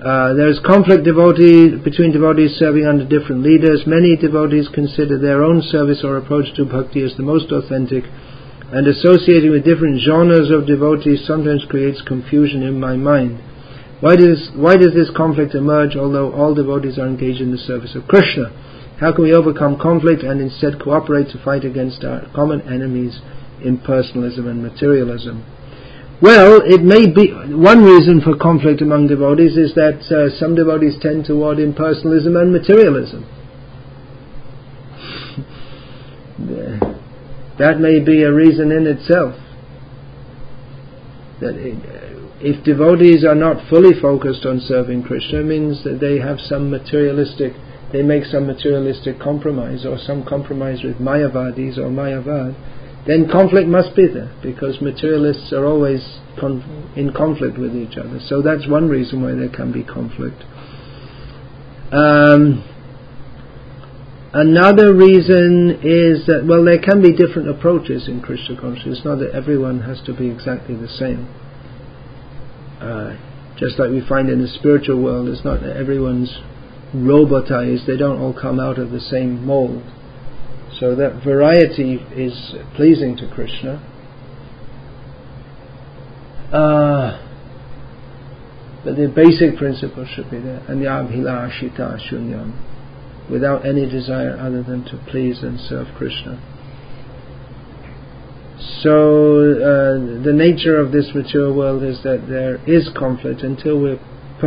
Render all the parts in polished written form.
There is conflict between devotees serving under different leaders. Many devotees consider their own service or approach to bhakti as the most authentic, and associating with different genres of devotees sometimes creates confusion in my mind. Why does this conflict emerge although all devotees are engaged in the service of Krishna? How can we overcome conflict and instead cooperate to fight against our common enemies, impersonalism and materialism? Well, it may be one reason for conflict among devotees is that some devotees tend toward impersonalism and materialism. That may be a reason in itself. That if devotees are not fully focused on serving Krishna, it means that they have they make some materialistic compromise, or some compromise with Mayavadis or Mayavad. Then conflict must be there, because materialists are always in conflict with each other. So that's one reason why there can be conflict. Another reason is that, well, there can be different approaches in Krishna consciousness. It's not that everyone has to be exactly the same. Just like we find in the spiritual world, it's not that everyone's robotized, they don't all come out of the same mold. So that variety is pleasing to Krishna. But the basic principle should be there. Anyabhilashita shunyam. Without any desire other than to please and serve Krishna. So the nature of this mature world is that there is conflict. Until we're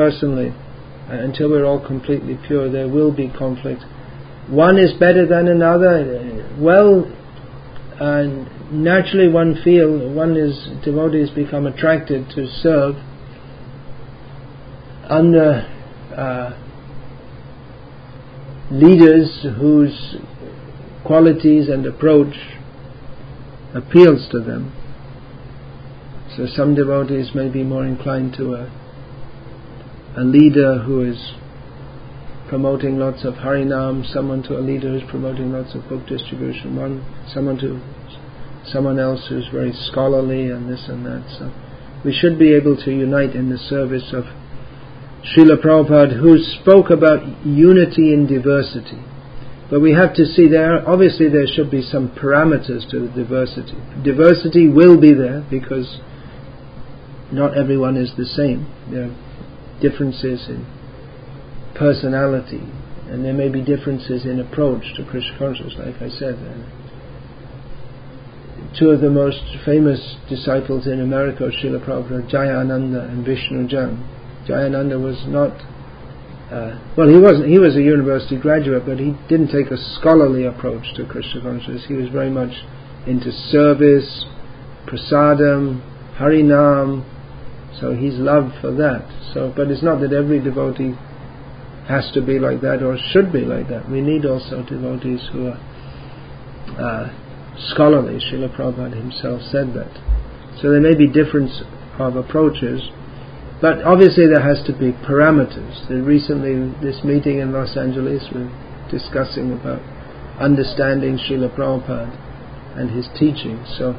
all completely pure, there will be conflict. One is better than another. Well, naturally devotees become attracted to serve under leaders whose qualities and approach appeals to them. So some devotees may be more inclined to a leader who is promoting lots of Harinam, someone to a leader who's promoting lots of book distribution, someone to someone else who's very scholarly and this and that. So we should be able to unite in the service of Srila Prabhupada, who spoke about unity in diversity. But we have to see there should be some parameters to the diversity. Diversity will be there because not everyone is the same. There are differences in personality, and there may be differences in approach to Krishna consciousness. Like I said, two of the most famous disciples in America of Srila Prabhupada, Jayananda and Vishnu Jan. Jayananda was not he was a university graduate, but he didn't take a scholarly approach to Krishna consciousness. He was very much into service, prasadam, harinam, so he's loved for that. So, but it's not that every devotee has to be like that or should be like that. We need also devotees who are scholarly. Srila Prabhupada himself said that. So there may be difference of approaches, but obviously there has to be parameters. Recently, this meeting in Los Angeles, we're discussing about understanding Srila Prabhupada and his teaching. So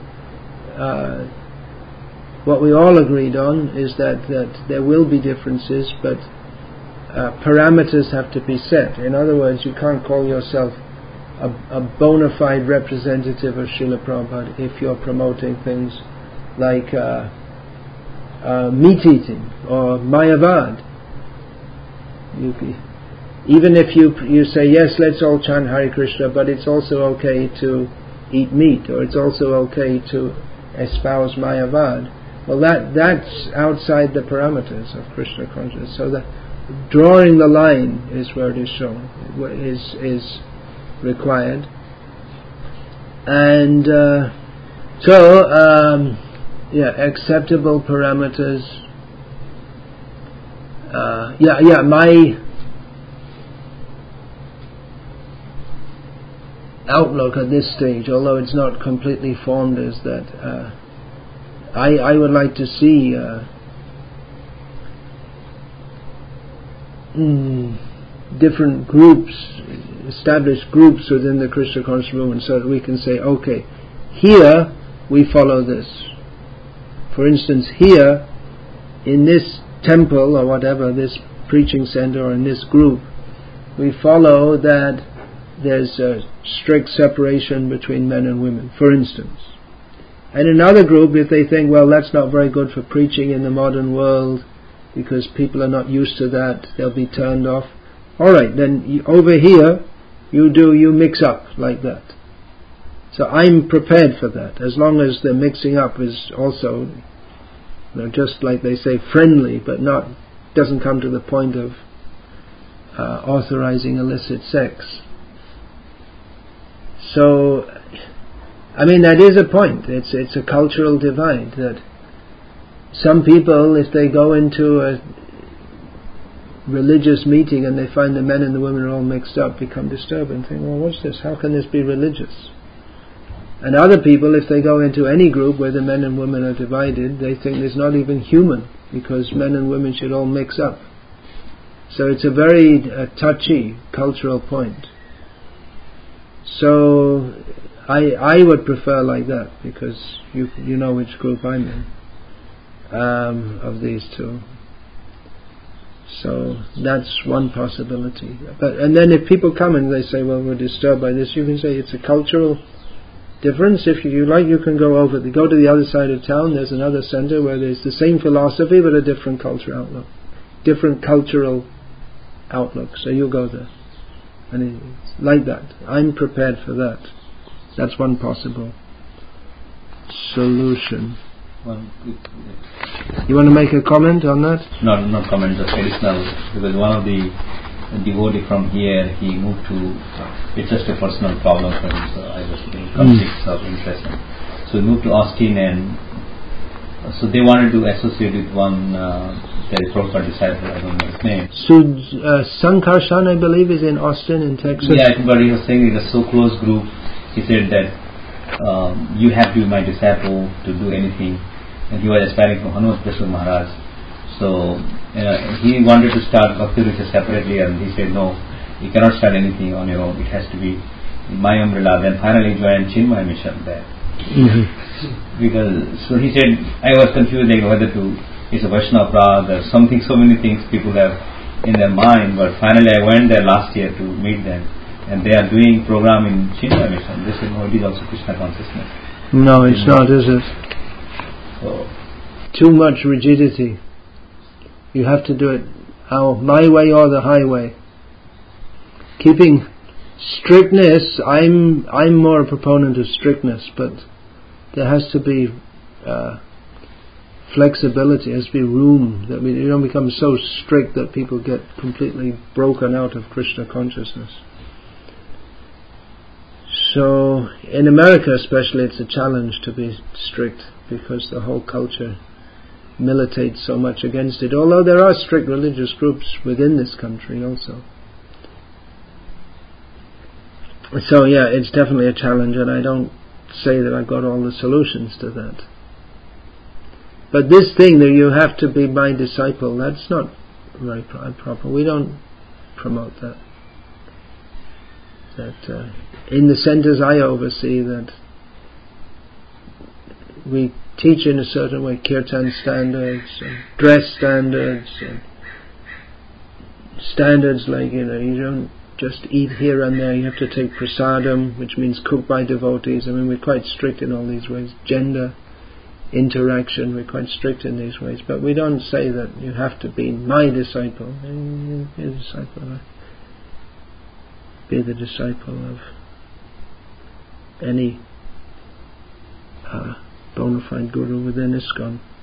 what we all agreed on is that there will be differences, but parameters have to be set. In other words, you can't call yourself a bona fide representative of Srila Prabhupada if you're promoting things like meat eating or Mayavad. Even if you say, yes, let's all chant Hare Krishna, but it's also okay to eat meat, or it's also okay to espouse Mayavad, well, that's outside the parameters of Krishna consciousness. So that drawing the line is where it is shown, is required. And acceptable parameters. My outlook at this stage, although it's not completely formed, is that I would like to see different groups, established groups within the Krishna consciousness movement, so that we can say, okay, here we follow this. For instance, here in this temple or whatever, this preaching center or in this group, we follow that there's a strict separation between men and women, for instance. And another group, if they think, well, that's not very good for preaching in the modern world because people are not used to that, they'll be turned off. Alright, then over here, you mix up like that. So I'm prepared for that, as long as the mixing up is also, just like they say, friendly, but doesn't come to the point of authorizing illicit sex. So, that is a point. It's a cultural divide that some people, if they go into a religious meeting and they find the men and the women are all mixed up, become disturbed and think, well, what's this? How can this be religious? And other people, if they go into any group where the men and women are divided, they think it's not even human, because men and women should all mix up. So it's a very touchy cultural point. So I would prefer like that, because you know which group I'm in, of these two. So that's one possibility. And then if people come and they say, well, we're disturbed by this, you can say it's a cultural difference. If you like, you can go to the other side of town. There's another center where there's the same philosophy but a different cultural outlook. Different cultural outlook. So you go there. And it's like that. I'm prepared for that. That's one possible solution. You want to make a comment on that? No, not comment, just additional. Because one of the devotee from here, he moved to, it's just a personal problem for him, so I was in conflicts of interest. So he moved to Austin, and so they wanted to associate with one very Prabhupada disciple, I don't know his name. So Sankarshan, I believe, is in Austin in Texas. Yeah, but he was saying it's a so close group. He said that you have to be my disciple to do anything. And he was aspiring from Hanuman Prasad Maharaj. So he wanted to start Bhakti Vriksha separately, and he said, no, you cannot start anything on your own. It has to be my umbrella. Then finally joined Chinmaya Mission there. So he said, I was confused like whether it's a Vaishnava Prad or something, so many things people have in their mind, but finally I went there last year to meet them, and they are doing program in Chinmaya Mission. They said, no, it is also Krishna consciousness. No, it's not, is it? So, too much rigidity. You have to do it my way or the highway. Keeping strictness, I'm more a proponent of strictness, but there has to be flexibility, there has to be room, that you don't become so strict that people get completely broken out of Krishna consciousness. So in America especially, it's a challenge to be strict, because the whole culture militates so much against it, although there are strict religious groups within this country also. So yeah, it's definitely a challenge, and I don't say that I've got all the solutions to that. But this thing that you have to be my disciple, that's not very proper. We don't promote that. That in the centers I oversee, that we teach in a certain way, kirtan standards, and dress standards, and standards like, you don't just eat here and there, you have to take prasadam, which means cooked by devotees. We're quite strict in all these ways. Gender interaction, we're quite strict in these ways, but we don't say that you have to be my disciple. Be a disciple. Be the disciple of any bona fide guru within ISKCON.